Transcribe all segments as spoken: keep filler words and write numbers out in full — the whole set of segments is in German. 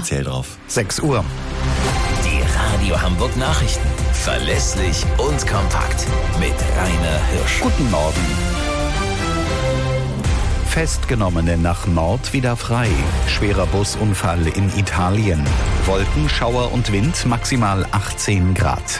speziell drauf. sechs Uhr. Die Radio Hamburg Nachrichten. Verlässlich und kompakt. Mit Rainer Hirsch. Guten Morgen. Festgenommene nach Mord wieder frei. Schwerer Busunfall in Italien. Wolken, Schauer und Wind, maximal achtzehn Grad.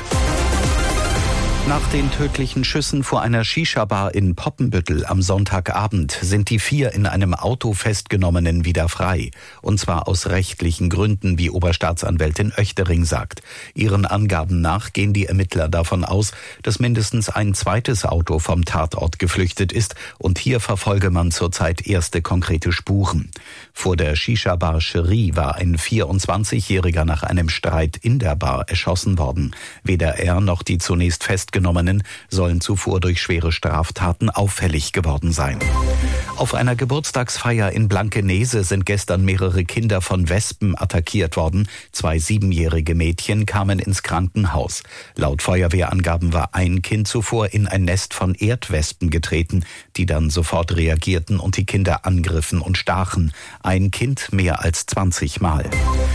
Nach den tödlichen Schüssen vor einer Shisha-Bar in Poppenbüttel am Sonntagabend sind die vier in einem Auto Festgenommenen wieder frei. Und zwar aus rechtlichen Gründen, wie Oberstaatsanwältin Oechtering sagt. Ihren Angaben nach gehen die Ermittler davon aus, dass mindestens ein zweites Auto vom Tatort geflüchtet ist und hier verfolge man zurzeit erste konkrete Spuren. Vor der Shisha-Bar Cherie war ein vierundzwanzigjähriger nach einem Streit in der Bar erschossen worden. Weder er noch die zunächst Festgenommenen sollen zuvor durch schwere Straftaten auffällig geworden sein. Auf einer Geburtstagsfeier in Blankenese sind gestern mehrere Kinder von Wespen attackiert worden. Zwei siebenjährige Mädchen kamen ins Krankenhaus. Laut Feuerwehrangaben war ein Kind zuvor in ein Nest von Erdwespen getreten, die dann sofort reagierten und die Kinder angriffen und stachen. Ein Kind mehr als zwanzig Mal.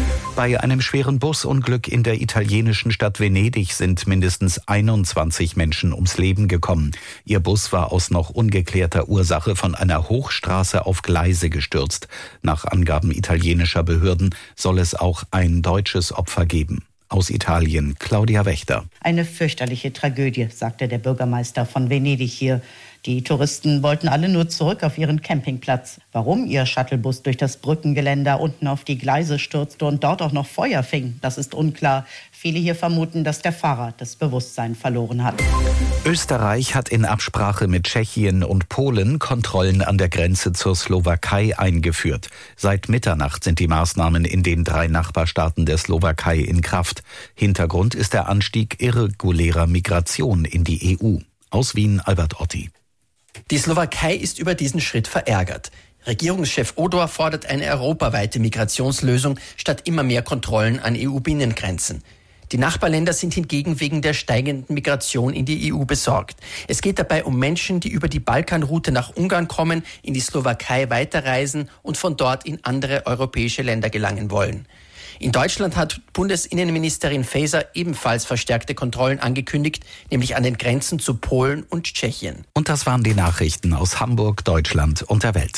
Bei einem schweren Busunglück in der italienischen Stadt Venedig sind mindestens einundzwanzig Menschen ums Leben gekommen. Ihr Bus war aus noch ungeklärter Ursache von einer Hochstraße auf Gleise gestürzt. Nach Angaben italienischer Behörden soll es auch ein deutsches Opfer geben. Aus Italien, Claudia Wächter. Eine fürchterliche Tragödie, sagte der Bürgermeister von Venedig hier. Die Touristen wollten alle nur zurück auf ihren Campingplatz. Warum ihr Shuttlebus durch das Brückengeländer unten auf die Gleise stürzte und dort auch noch Feuer fing, das ist unklar. Viele hier vermuten, dass der Fahrer das Bewusstsein verloren hat. Österreich hat in Absprache mit Tschechien und Polen Kontrollen an der Grenze zur Slowakei eingeführt. Seit Mitternacht sind die Maßnahmen in den drei Nachbarstaaten der Slowakei in Kraft. Hintergrund ist der Anstieg irregulärer Migration in die E U. Aus Wien, Albert Otti. Die Slowakei ist über diesen Schritt verärgert. Regierungschef Odor fordert eine europaweite Migrationslösung statt immer mehr Kontrollen an E U-Binnengrenzen. Die Nachbarländer sind hingegen wegen der steigenden Migration in die E U besorgt. Es geht dabei um Menschen, die über die Balkanroute nach Ungarn kommen, in die Slowakei weiterreisen und von dort in andere europäische Länder gelangen wollen. In Deutschland hat Bundesinnenministerin Faeser ebenfalls verstärkte Kontrollen angekündigt, nämlich an den Grenzen zu Polen und Tschechien. Und das waren die Nachrichten aus Hamburg, Deutschland und der Welt.